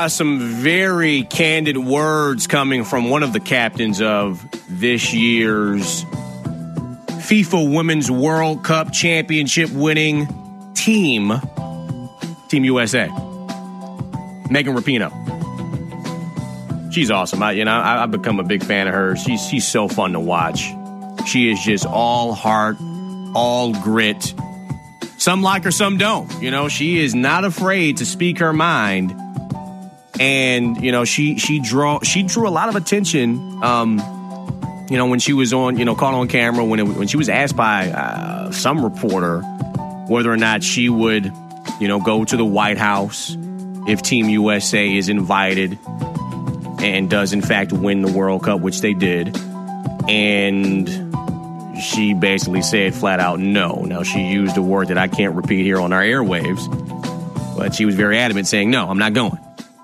some very candid words coming from one of the captains of this year's FIFA Women's World Cup championship winning team, Team USA, Megan Rapinoe. She's awesome. I've become a big fan of hers. She's so fun to watch. She is just all heart, all grit. Some like her, some don't. She is not afraid to speak her mind. And, she drew a lot of attention, when she was on, caught on camera, when she was asked by some reporter whether or not she would, go to the White House if Team USA is invited and does, in fact, win the World Cup, which they did. And she basically said flat out no. Now, she used a word that I can't repeat here on our airwaves, but she was very adamant saying, no, I'm not going.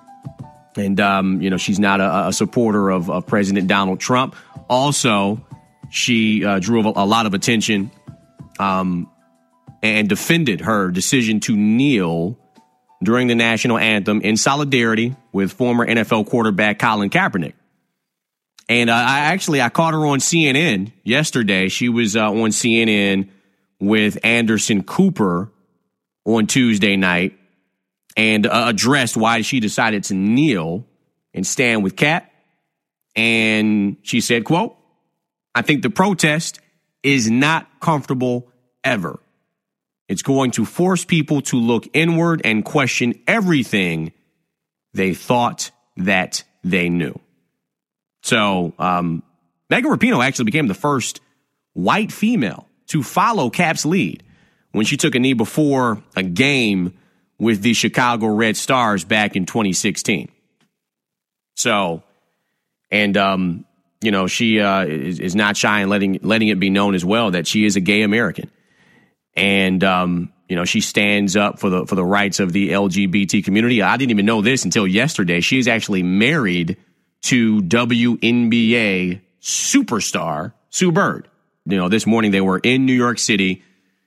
And, she's not a supporter of President Donald Trump. Also, she drew a lot of attention and defended her decision to kneel during the national anthem in solidarity with former NFL quarterback Colin Kaepernick. And I caught her on CNN yesterday. She was on CNN with Anderson Cooper on Tuesday night and addressed why she decided to kneel and stand with Cap. And she said, quote, "I think the protest is not comfortable ever. It's going to force people to look inward and question everything they thought that they knew." So Megan Rapinoe actually became the first white female to follow Cap's lead when she took a knee before a game with the Chicago Red Stars back in 2016. So, and, she is not shy in letting it be known as well that she is a gay American. And, she stands up for the rights of the LGBT community. I didn't even know this until yesterday. She is actually married to WNBA superstar Sue Bird. This morning they were in New York City,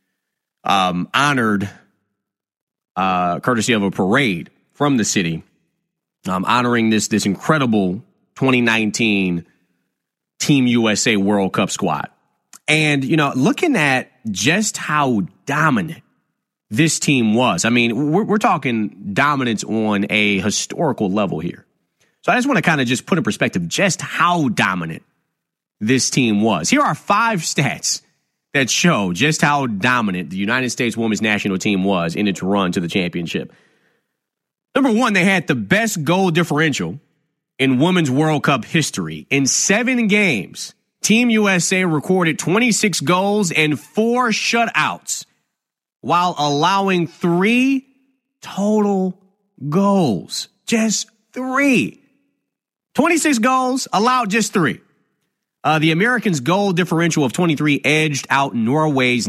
honored, courtesy of a parade from the city, honoring this incredible 2019 Team USA World Cup squad. And, looking at just how dominant this team was, I mean, we're talking dominance on a historical level here. So I just want to kind of just put in perspective just how dominant this team was. Here are 5 stats that show just how dominant the United States women's national team was in its run to the championship. Number 1, they had the best goal differential in Women's World Cup history. In 7 games, Team USA recorded 26 goals and 4 shutouts while allowing 3 total goals. Just 3. 26 goals, allowed just 3. The Americans' goal differential of 23 edged out Norway's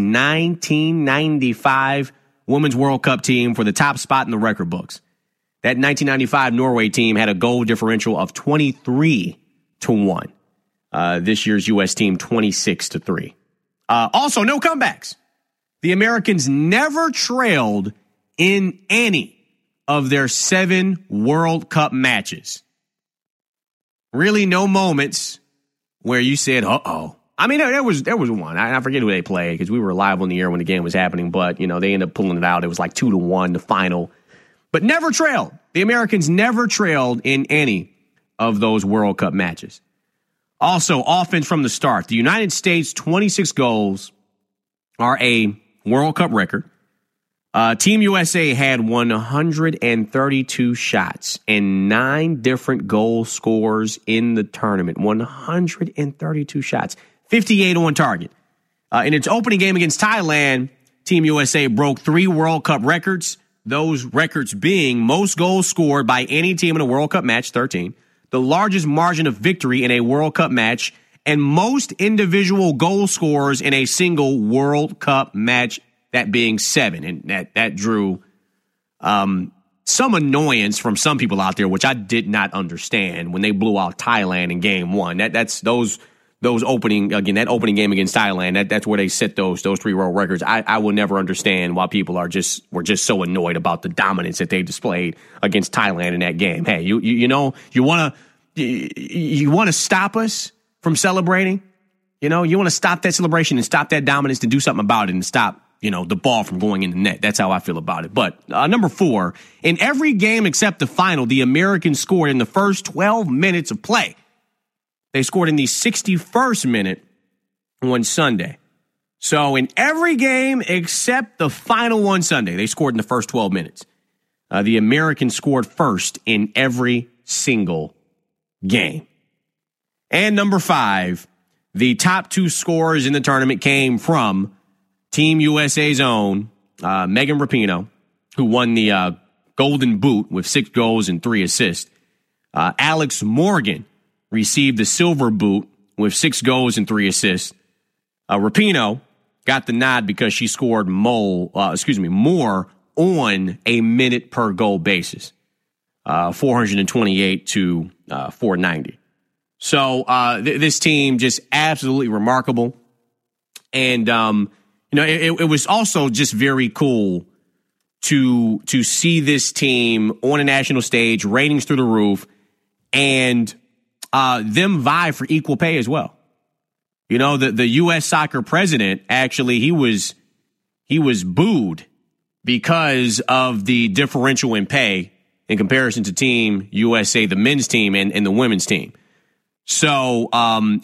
1995 Women's World Cup team for the top spot in the record books. That 1995 Norway team had a goal differential of 23-1. This year's U.S. team, 26-3. Also, no comebacks. The Americans never trailed in any of their 7 World Cup matches. Really no moments where you said, uh-oh. I mean, there was one. I forget who they played because we were live on the air when the game was happening, but, they ended up pulling it out. It was like 2-1, the final. But never trailed. The Americans never trailed in any of those World Cup matches. Also, offense from the start. The United States' 26 goals are a World Cup record. Team USA had 132 shots and 9 different goal scorers in the tournament. 132 shots, 58 on target. In its opening game against Thailand, Team USA broke 3 World Cup records. Those records being most goals scored by any team in a World Cup match, 13, the largest margin of victory in a World Cup match, and most individual goal scorers in a single World Cup match, that being 7. And that drew some annoyance from some people out there, which I did not understand when they blew out Thailand in game 1. Those that opening game against Thailand, that's where they set those 3 world records. I will never understand why people were just so annoyed about the dominance that they displayed against Thailand in that game. Hey, you want to stop us from celebrating? You want to stop that celebration and stop that dominance to do something about it and stop, the ball from going in the net. That's how I feel about it. But number 4, in every game except the final, the Americans scored in the first 12 minutes of play. They scored in the 61st minute on Sunday. So in every game except the final one Sunday, they scored in the first 12 minutes. The Americans scored first in every single game. And number 5, the top 2 scorers in the tournament came from Team USA's own Megan Rapinoe, who won the Golden Boot with 6 goals and 3 assists. Alex Morgan received the Silver Boot with 6 goals and 3 assists. Rapinoe got the nod because she scored more on a minute per goal basis, 428 to 490. So this team just absolutely remarkable, and it was also just very cool to see this team on a national stage, ratings through the roof, and them vie for equal pay as well. The U.S. soccer president, actually, he was booed because of the differential in pay in comparison to Team USA, the men's team and the women's team. So, also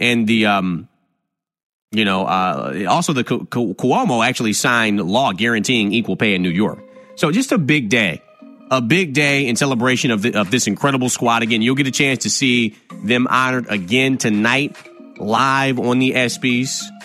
the Cuomo actually signed law guaranteeing equal pay in New York. So just a big day in celebration of this incredible squad. Again, you'll get a chance to see them honored again tonight live on the ESPYs.